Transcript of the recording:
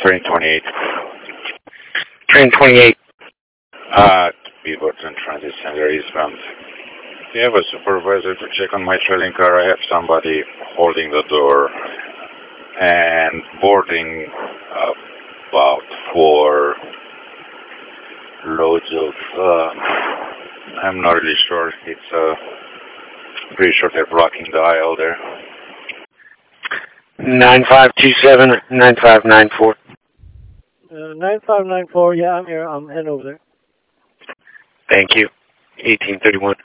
Train 28. Train 28. Beaverton Transit Center eastbound. Do you have a supervisor to check on my trailing car? I have somebody holding the door and boarding about 4 loads of, I'm not really sure. It's pretty sure they're blocking the aisle there. 9527-9594. 9594, yeah, I'm here. I'm heading over there. Thank you. 1831.